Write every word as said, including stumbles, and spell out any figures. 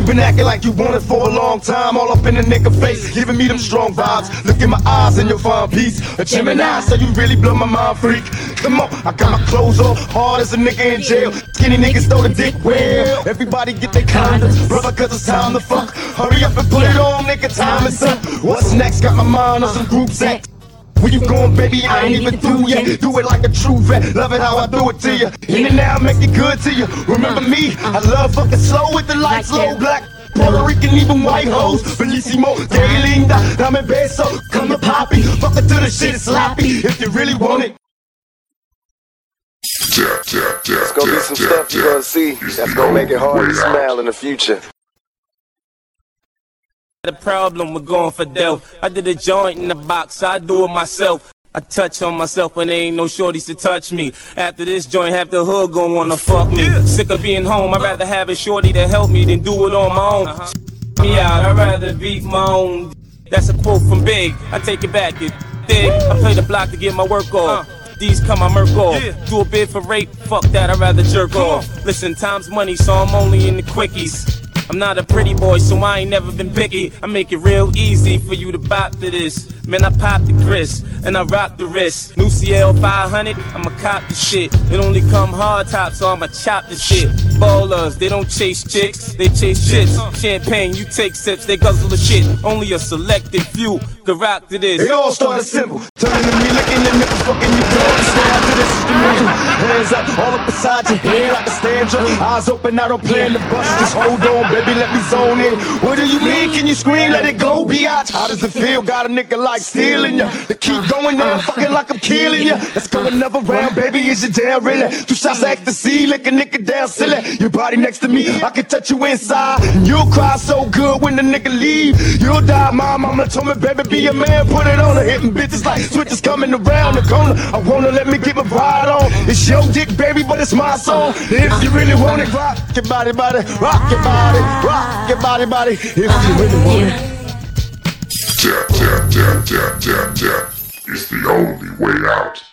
been acting like you want it for a long time, all up in the nigga face, giving me them strong vibes. Look in my eyes and you'll find peace. A Gemini, so you really blow my mind, freak. Come on, I got my clothes off, hard as a nigga in jail. Skinny niggas throw the dick well. Everybody get their condoms, brother, cause it's time to fuck. Hurry up and put it on, nigga, time is up. What's next? Got my mind on some group sex. Where you going, baby? I ain't even through yet. Do it like a true vet. Love it how I do it to you. In and out, make it good to you. Remember me? I love fucking slow with the lights low. Black, Puerto Rican, even white hoes. Bellissimo, que linda, dame beso. Come to poppy, fuck it till the shit is sloppy. If you really want it. It's gonna be some stuff you're gonna see that's gonna make it hard to smile in the future. The problem with going for dough. I did a joint in the box, I do it myself. I touch on myself when there ain't no shorties to touch me. After this joint, half the hood gon' wanna fuck me. Sick of being home, I'd rather have a shorty to help me than do it on my own. Uh-huh. Me out, I'd rather beat my own. That's a quote from Big, I take it back, it's big. I play the block to get my work off. These come my murk off. Do a bid for rape, fuck that, I'd rather jerk off. Listen, time's money, so I'm only in the quickies. I'm not a pretty boy, so I ain't never been picky. I make it real easy for you to bop to this. Man, I pop the grist, and I rock the wrist. New C L five hundred, I'ma cop the shit. It only come hard top, so I'ma chop the shit. Ballers, they don't chase chicks, they chase shits. Champagne, you take sips, they guzzle the shit. Only a selected few could rock to this. It all started simple, turning to me, licking the niggas, fucking you down. Stay after this is the music. Hands up, all up beside your head like a stanza. Eyes open, I don't plan to bust. Just hold on, baby, let me zone in. What do you mean? Can you scream? Let it go, biatch. How does it feel? Got a nigga like stealing ya. To keep going now, fucking like I'm killing ya. Let's go another round, baby. Is you down, really? Two shots of ecstasy, lick a nigga down silly. Your body next to me, I can touch you inside. And you'll cry so good when the nigga leave. You'll die, my mama told me, baby, be a man. Put it on her, hitting bitches like switches coming around the corner. I wanna let me get my ride on. It's your dick, baby, but it's my song. If you really want it, rock your body, body, rock your body, rock your body, body. If you really want it. Tap, tap, tap, tap, tap, tap. It's the only way out.